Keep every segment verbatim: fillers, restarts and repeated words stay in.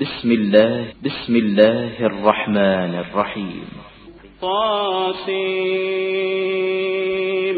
بسم الله بسم الله الرحمن الرحيم. طاسيم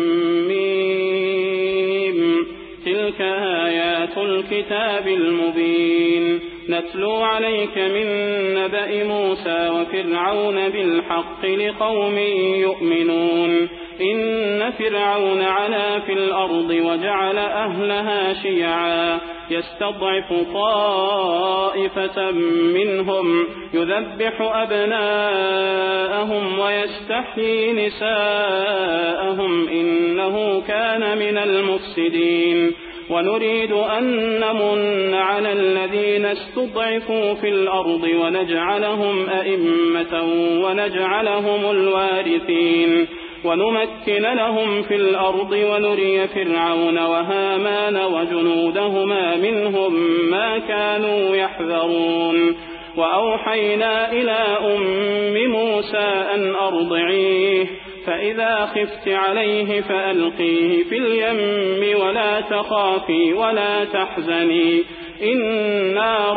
ميم. تلك آيات الكتاب المبين. نتلو عليك من نبأ موسى وفرعون بالحق لقوم يؤمنون. إن فرعون علا في الأرض وجعل أهلها شيعا يستضعف طائفة منهم يذبح أبناءهم ويستحيي نساءهم إنه كان من المفسدين. ونريد أن نمن على الذين استضعفوا في الأرض ونجعلهم أئمة ونجعلهم الوارثين ونمكن لهم في الأرض ونري فرعون وهامان وجنودهما منهم ما كانوا يحذرون. وأوحينا إلى أم موسى أن أرضعيه فإذا خفت عليه فألقيه في اليم ولا تخافي ولا تحزني إنا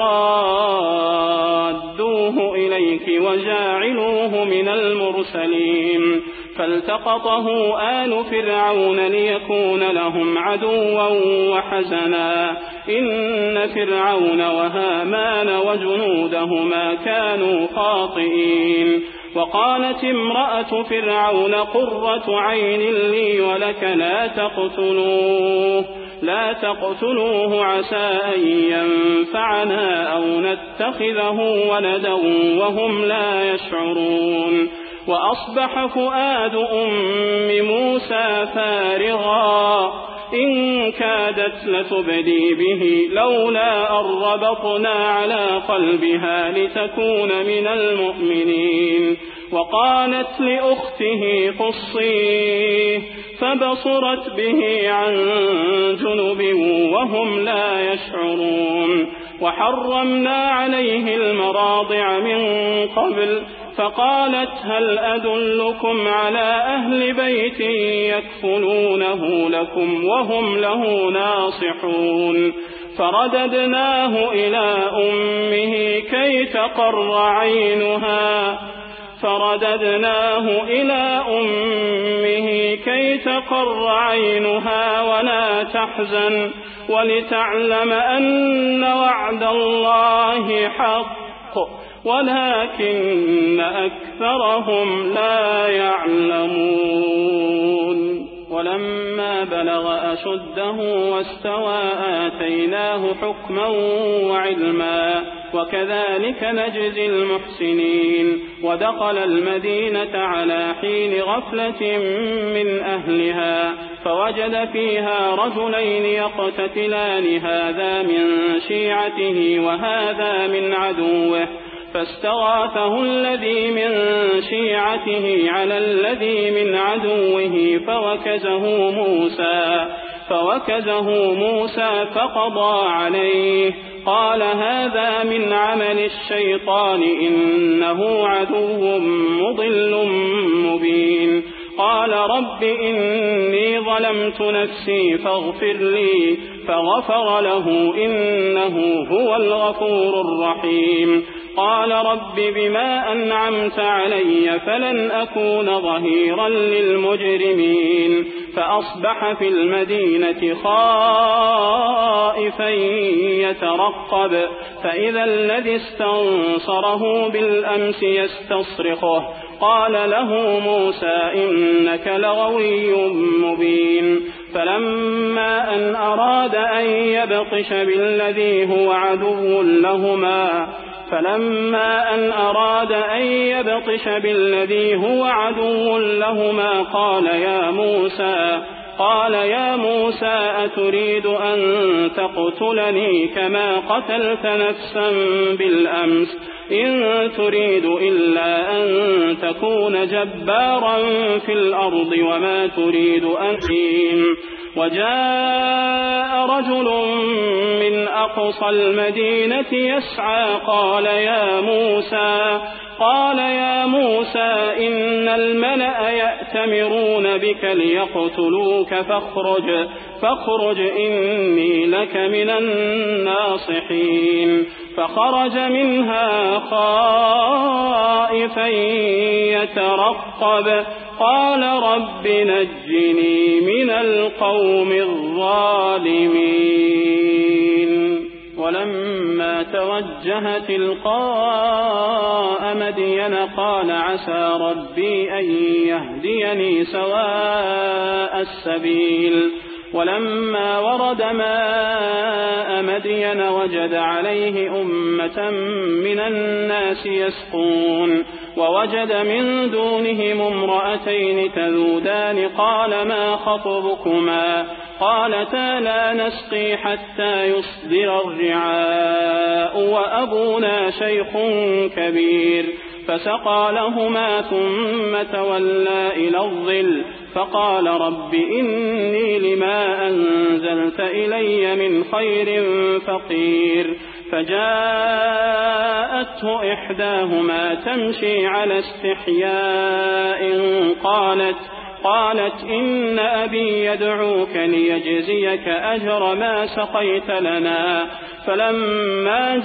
رادوه إليك وجاعلوه من المرسلين. فالتقطه آل فرعون ليكون لهم عدوا وحزنا إن فرعون وهامان وجنودهما كانوا خاطئين. وقالت امرأة فرعون قرة عين لي ولك لا تقتلوه لا تقتلوه عسى أن ينفعنا أو نتخذه ولدا وهم لا يشعرون. وأصبح فؤاد أم موسى فارغا إن كادت لتبدي به لولا أن ربطنا على قلبها لتكون من المؤمنين. وقالت لأخته قصيه فبصرت به عن جنب وهم لا يشعرون. وحرمنا عليه المراضع من قبل فقالت هل أدلكم على أهل بيت يكفلونه لكم وهم له ناصحون. فرددناه إلى أمه كي تقر عينها فرددناه إلى أمه كي تقر عينها ولا تحزن ولتعلم أن وعد الله حق ولكن أكثرهم لا يعلمون. ولما بلغ أشده واستوى آتيناه حكما وعلما وكذلك نجزي المحسنين. ودخل المدينة على حين غفلة من أهلها فوجد فيها رجلين يقتتلان هذا من شيعته وهذا من عدوه فاستغاثه الذي من شيعته على الذي من عدوه فوكزه موسى فوكزه موسى فقضى عليه قال هذا من عمل الشيطان إنه عدو مضل مبين. قال رب إني ظلمت نفسي فاغفر لي فغفر له إنه هو الغفور الرحيم. قال رب بما أنعمت علي فلن أكون ظهيرا للمجرمين. فأصبح في المدينة خائفا يترقب فإذا الذي استنصره بالأمس يستصرخه قال له موسى إنك لغوي مبين. فلما أن أراد أن يبطش بالذي هو عدو لهما فلما أن أراد أن يبطش بالذي هو عدو لهما قال يا موسى قال يا موسى أتريد أن تقتلني كما قتلت نفسا بالأمس إن تريد إلا أن تكون جبارا في الأرض وما تريد أن تحين. وجاء رجل من أقصى المدينة يسعى قال يا موسى قال يا موسى إن الملأ يأتمرون بك ليقتلوك فاخرج فاخرج إني لك من الناصحين. فخرج منها خائفا يترقب قال رب نجني من القوم الظالمين ولما توجه تلقاء مدين قال عسى ربي أن يهديني سواء السبيل ولما ورد ماء مدين وجد عليه أمة من الناس يسقون ووجد من دونهم امرأتين تذودان قال ما خطبكما قالتا لا نسقي حتى يصدر الرعاء وأبونا شيخ كبير فسقى لهما ثم تولى إلى الظل فقال رب إني لما أنزلت إلي من خير فقير فجاءته إحداهما تمشي على استحياء قالت قالت إن أبي يدعوك ليجزيك أجر ما سقيت لنا فلما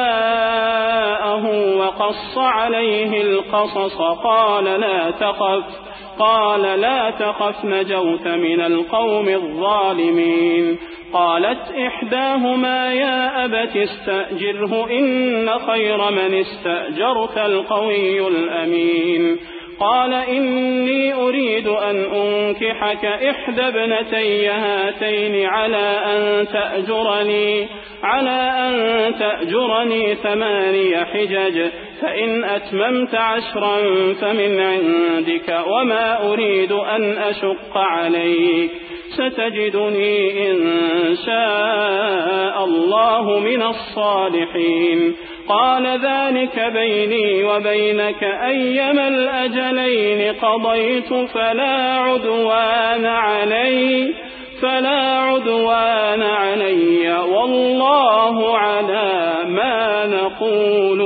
جاءه وقص عليه القصص قال لا تخف قال لا تخف نجوت من القوم الظالمين قالت إحداهما يا أبت استأجره إن خير من استأجرت القوي الأمين قال إني أريد أن أنكحك إحدى ابنتي هاتين على أن تأجرني على أن تأجرني ثماني حجج فإن أتممت عشرا فمن عندك وما أريد أن أشق عليك ستجدني إن شاء الله من الصالحين قال ذلك بيني وبينك أيما الأجلين قضيت فلا عدوان علي فلا عدوان علي والله على ما نقول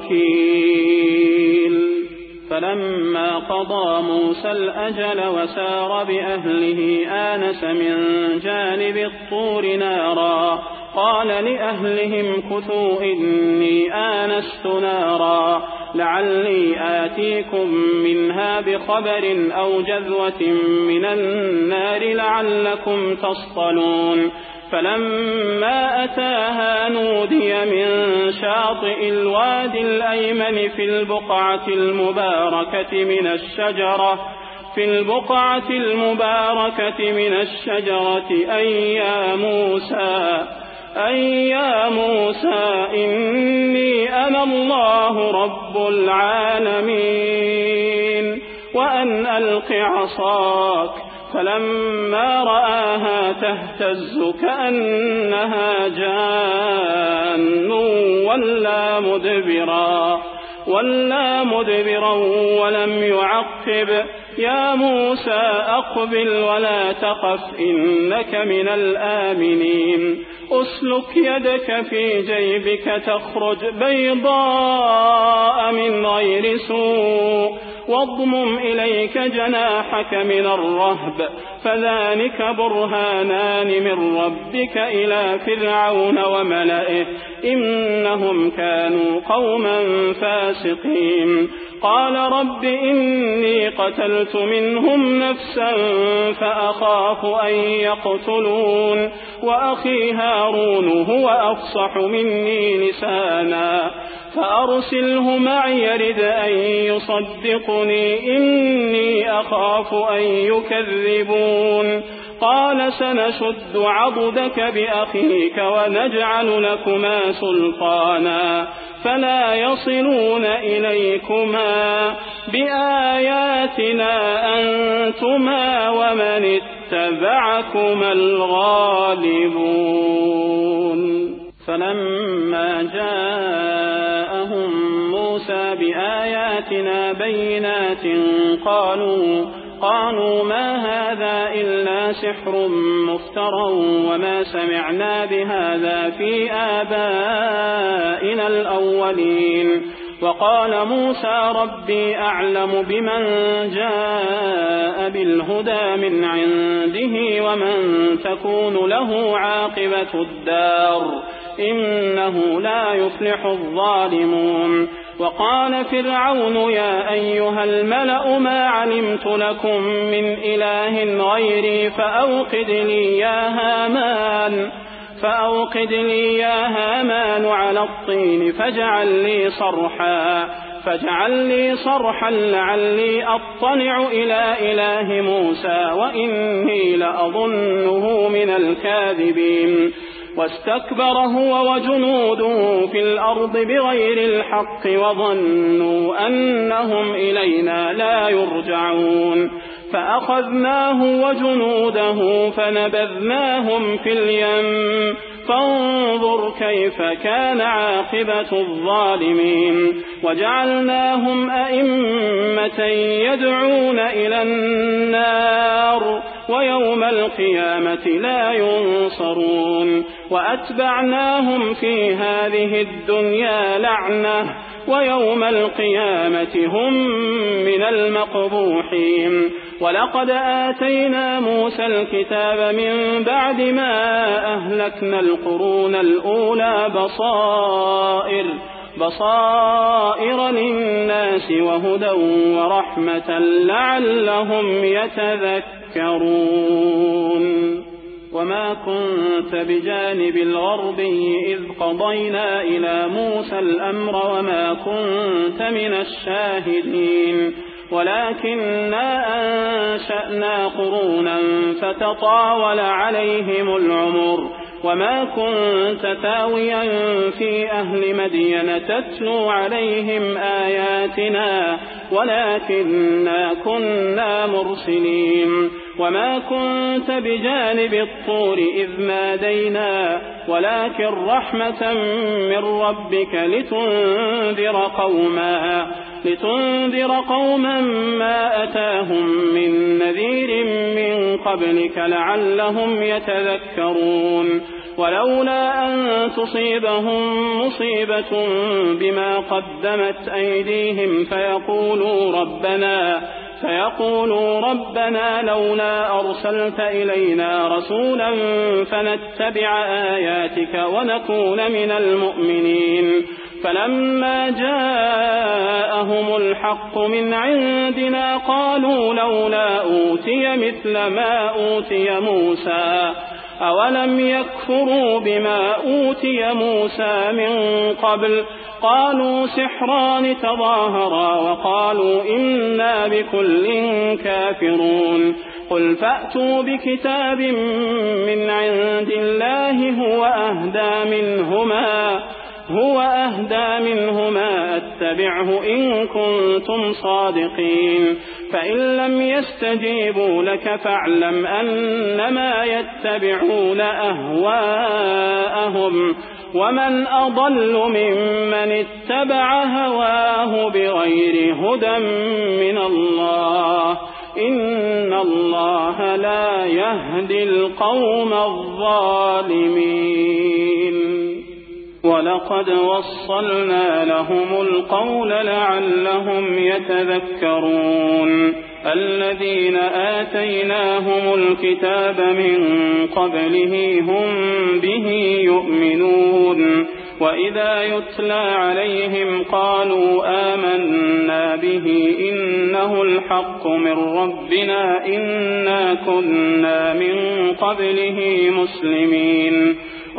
وكيل فلما قضى موسى الأجل وسار بأهله آنس من جانب الطور نارا قال لأهلهم كثوا إني آنست نارا لعلي آتيكم منها بخبر أو جذوة من النار لعلكم تصطلون فلما أتاها نودي من شاطئ الوادي الأيمن في البقعة المباركة من الشجرة في البقعة المباركة من الشجرة أي يا موسى أي يا موسى إني أنا الله رب العالمين وأن ألق عصاك فلما رآها تهتز كأنها جان ولا مدبرا ولا مدبرا ولم يعقب يا موسى أقبل ولا تخف إنك من الآمنين أسلك يدك في جيبك تخرج بيضاء من غير سوء واضمم إليك جناحك من الرهب فذلك برهانان من ربك إلى فرعون وملئه إنهم كانوا قوما فاسقين قال رب إني قتلت منهم نفسا فأخاف أن يقتلون وأخي هارون هو أفصح مني لسانا فأرسله معي يرد أن يصدقني إني أخاف أن يكذبون قال سنشد عضدك بأخيك ونجعل لكما سلطانا فلا يصلون إليكما بآياتنا أنتما ومن اتبعكما الغالبون فلما جاءهم موسى بآياتنا بينات قالوا قالوا ما هذا إلا سحر مفترى وما سمعنا بهذا في آبائنا الأولين وقال موسى ربي أعلم بمن جاء بالهدى من عنده ومن تكون له عاقبة الدار إنه لا يفلح الظالمون. وقال فرعون يا أيها الملأ ما علمت لكم من إله غيري فأوقد لي يا هامان فأوقد لي يا هامان على الطين فاجعل لي صرحا فاجعل لي صرحا لعلي أطلع إلى إله موسى وإني لأظنه من الكاذبين. واستكبر هو وجنوده في الأرض بغير الحق وظنوا أنهم إلينا لا يرجعون. فأخذناه وجنوده فنبذناهم في اليم فانظر كيف كان عاقبة الظالمين. وجعلناهم أئمة يدعون إلى النار ويوم القيامة لا ينصرون. وأتبعناهم في هذه الدنيا لعنة ويوم القيامة هم من المقبوحين. ولقد آتينا موسى الكتاب من بعد ما أهلكنا القرون الأولى بصائر بصائر للناس وهدى ورحمة لعلهم يتذكرون. وما كنت بجانب الغربي إذ قضينا إلى موسى الأمر وما كنت من الشاهدين ولكننا أنشأنا قرونا فتطاول عليهم العمر وما كنت تاويا في أهل مدين تتلو عليهم آياتنا ولكننا كنا مرسلين. وما كنت بجانب الطور إذ نادينا ولكن رحمة من ربك لتنذر قوما لتنذر قوما ما أتاهم من نذير من قبلك لعلهم يتذكرون. ولولا أن تصيبهم مصيبة بما قدمت أيديهم فيقولوا ربنا فيقولوا ربنا لولا أرسلت إلينا رسولا فنتبع آياتك ونكون من المؤمنين. فلما جاءهم الحق من عندنا قالوا لولا أوتي مثل ما أوتي موسى أولم يكفروا بما أوتي موسى من قبل قالوا سحران تظاهرا وقالوا إنا بكل كافرون. قل فأتوا بكتاب من عند الله هو أهدى منهما هو أهدى منهما أتبعه إن كنتم صادقين. فإن لم يستجيبوا لك فاعلم أنما يتبعون أهواءهم ومن أضل ممن اتبع هواه بغير هدى من الله إن الله لا يهدي القوم الظالمين. ولقد وصلنا لهم القول لعلهم يتذكرون. الذين آتيناهم الكتاب من قبله هم به يؤمنون. وإذا يتلى عليهم قالوا آمنا به إنه الحق من ربنا إنا كنا من قبله مسلمين.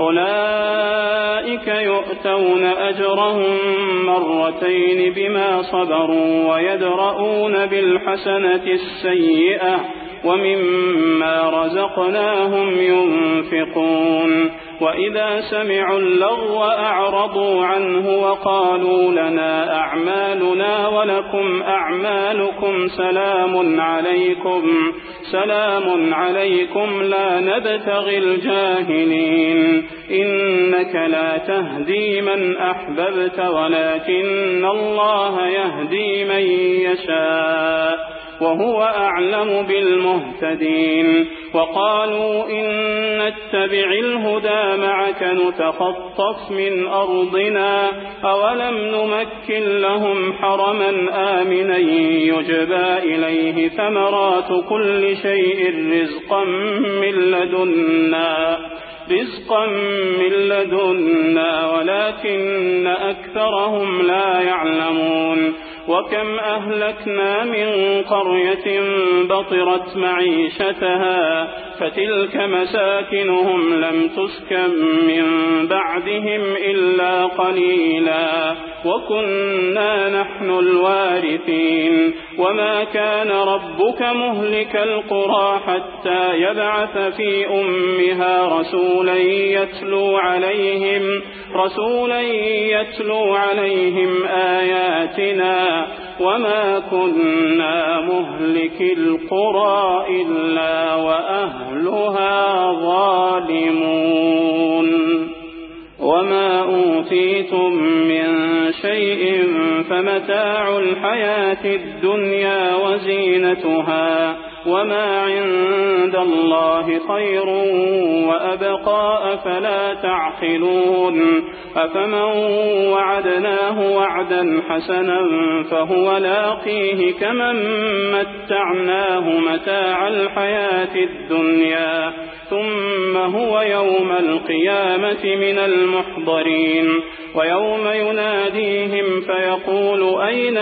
أولئك يؤتون أجرهم مرتين بما صبروا ويدرؤون بالحسنة السيئة ومما رزقناهم ينفقون. وإذا سمعوا اللغو أعرضوا عنه وقالوا لنا أعمالنا ولكم أعمالكم سلام عليكم سلام عليكم لا نبتغي الجاهلين إنك لا تهدي من أحببت ولكن الله يهدي من يشاء وهو أعلم بالمهتدين. وقالوا إن نتبع الهدى معك نتخطف من أرضنا أولم نمكن لهم حرما آمنا يجبى إليه ثمرات كل شيء رزقا من لدنا رزقا من لدنا ولكن أكثرهم لا يعلمون وكم أهلكنا من قرية بطرت معيشتها فتلك مساكنهم لم تسكن من بعدهم إلا قليلا وكنا نحن الوارثين وما كان ربك مهلك القرى حتى يبعث في أمها رسولا يتلو عليهم رسولا يتلو عليهم آياتنا وما كنا مهلك القرى إلا وأهلها ظالمون وما أوتيتم من شيء فمتاع الحياة الدنيا وزينتها وما عند الله خير وأبقى أفلا تعقلون أفمن وعدناه وعدا حسنا فهو لاقيه كمن متعناه متاع الحياة الدنيا ثم هو يوم القيامة من المحضرين ويوم يناديهم فيقول أين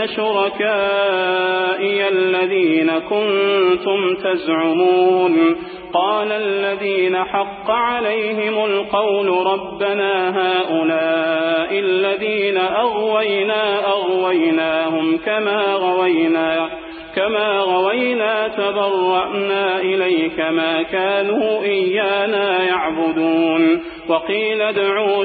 شركائي الذين كنتم تزعمون قال الذين حق عليهم القول ربنا هؤلاء الذين أغوينا أغويناهم كما غوينا كما غوينا تبرأنا إليك ما كانوا إيانا يعبدون وقيل ادعوا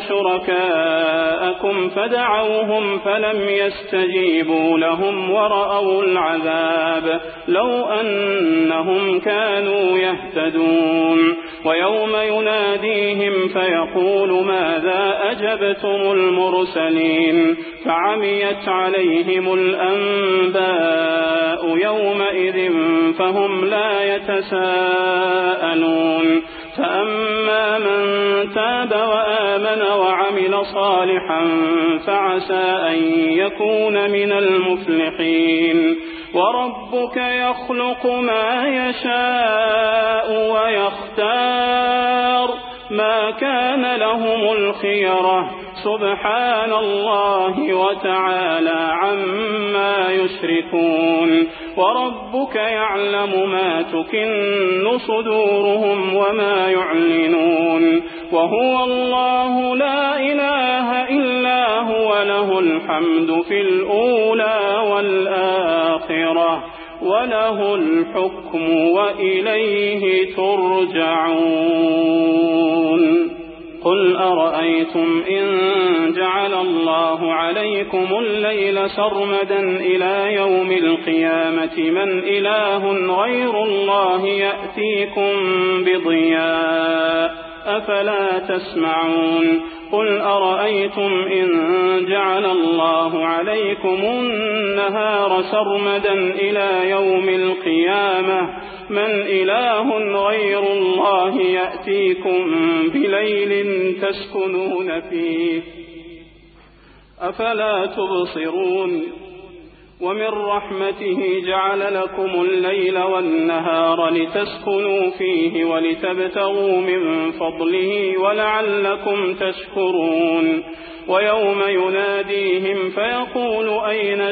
شركاءكم فدعوهم فلم يستجيبوا لهم ورأوا العذاب لو أنهم كانوا يهتدون ويوم يناديهم فيقول ماذا أجبتم المرسلين فعميت عليهم الأنباء يومئذ فهم لا يتساءلون فأما من تاب وآمن وعمل صالحا فعسى أن يكون من المفلحين وربك يخلق ما يشاء ويختار ما كان لهم الخيرة سبحان الله وتعالى عما يشركون وربك يعلم ما تكن صدورهم وما يعلنون وهو الله لا إله إلا هو له الحمد في الأولى والآخرة وله الحكم وإليه ترجعون قل أرأيتم إن جعل الله عليكم الليل سرمدا إلى يوم القيامة من إله غير الله يأتيكم بضياء أفلا تسمعون قل أرأيتم إن جعل الله عليكم النهار سرمدا إلى يوم القيامة من إله غير الله يأتيكم بليل تسكنون فيه أفلا تبصرون ومن رحمته جعل لكم الليل والنهار لتسكنوا فيه ولتبتغوا من فضله ولعلكم تشكرون ويوم يناديهم فيقول أين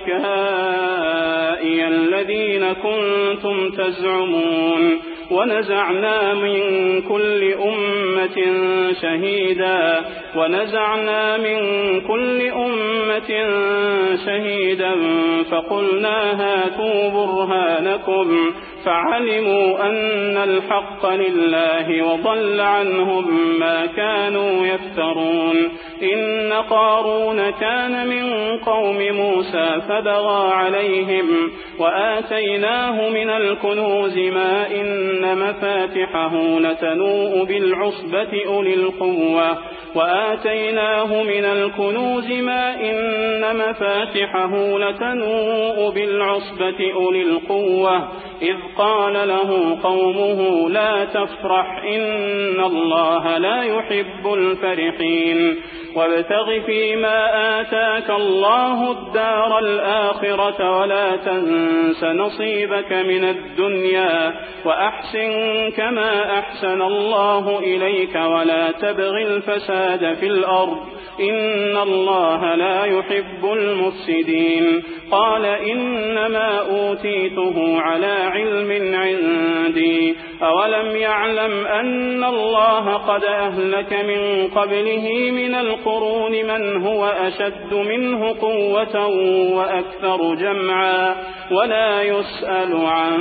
شركائي الذين كنتم تزعمون ونزعنا من كل أمة شهيدا ونزعنا من كل أمة شهيدا فقلنا هاتوا برهانكم فعلموا أن الحق لله وضل عنهم ما كانوا يفترون إن قارون كان من قوم موسى فبغى عليهم وآتيناه من الكنوز ما إن مفاتحه لتنوء بالعصبة أولي القوة وآتيناه من الكنوز ما إن مفاتحه لتنوء بالعصبة أولي القوة إذ قال له قومه لا تفرح إن الله لا يحب الفرحين وابتغ فيما آتاك الله الدار الآخرة ولا تنس نصيبك من الدنيا وأحسن كما أحسن الله إليك ولا تبغ الفساد في الأرض إن الله لا يحب المفسدين. قال إنما أوتيته على علم عندي أولم يعلم أن الله قد أهلك من قبله من القرون من هو أشد منه قوة وأكثر جمعا ولا يسأل عن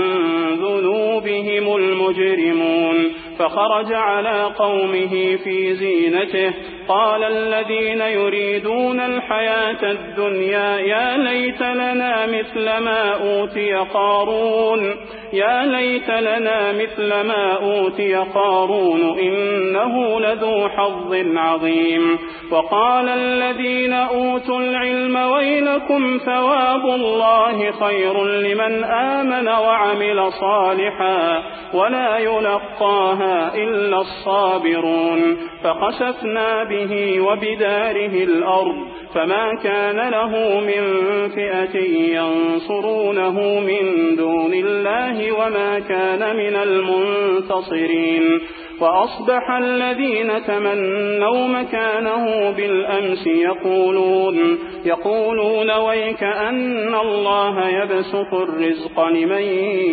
ذنوبهم المجرمون. فخرج على قومه في زينته قال الذين يريدون الحياة الدنيا يا ليت لنا مثل ما أوتي قارون يا ليت لنا مثل ما أوتي قارون إنه لذو حظ عظيم. وقال الذين أوتوا العلم ويلكم ثواب الله خير لمن آمن وعمل صالحا ولا يلقاها إلا الصابرون. فخسفنا به وبداره الأرض فما كان له من فئة ينصرونه من دون الله وما كان من المنتصرين. وأصبح الذين تمنوا مكانه بالأمس يقولون يقولون ويك أن الله يبسط الرزق لمن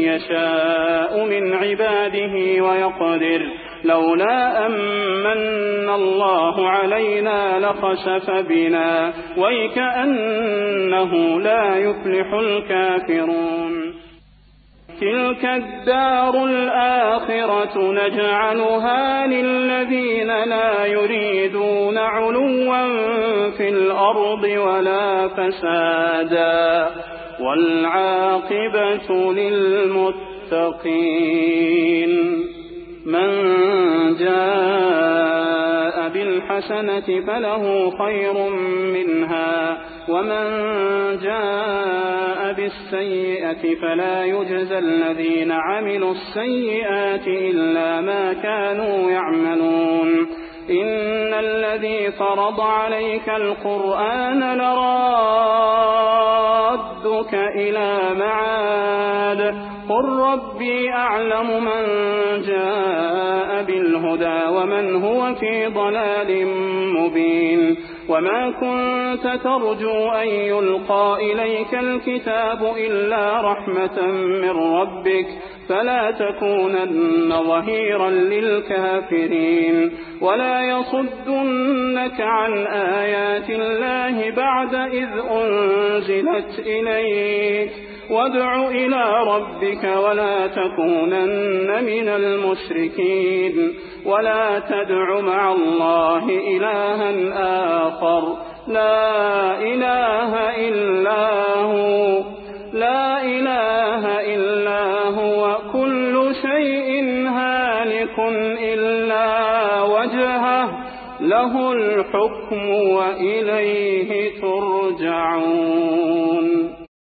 يشاء من عباده ويقدر لولا أمن الله علينا لخسف بنا ويك أنه لا يفلح الكافرون. تلك الدار الآخرة نجعلها للذين لا يريدون علوا في الأرض ولا فسادا والعاقبة للمتقين. من جاء بالحسنة فله خير منها ومن جاء بالسيئة فلا يجزى الذين عملوا السيئات إلا ما كانوا يعملون. إن الذي فرض عليك القرآن لرادك إلى معاد قل ربي أعلم من جاء بالهدى ومن هو في ضلال مبين. وما كنت ترجو أن يلقى إليك الكتاب إلا رحمة من ربك فلا تكونن ظهيرا للكافرين ولا يصدنك عن آيات الله بعد إذ أنزلت إليك وادع إلى ربك ولا تكونن من المشركين. ولا تدع مع الله إلها آخر لا إله إلا هو لا إله إلا هو كل شيء هالك إلا وجهه له الحكم وإليه ترجعون.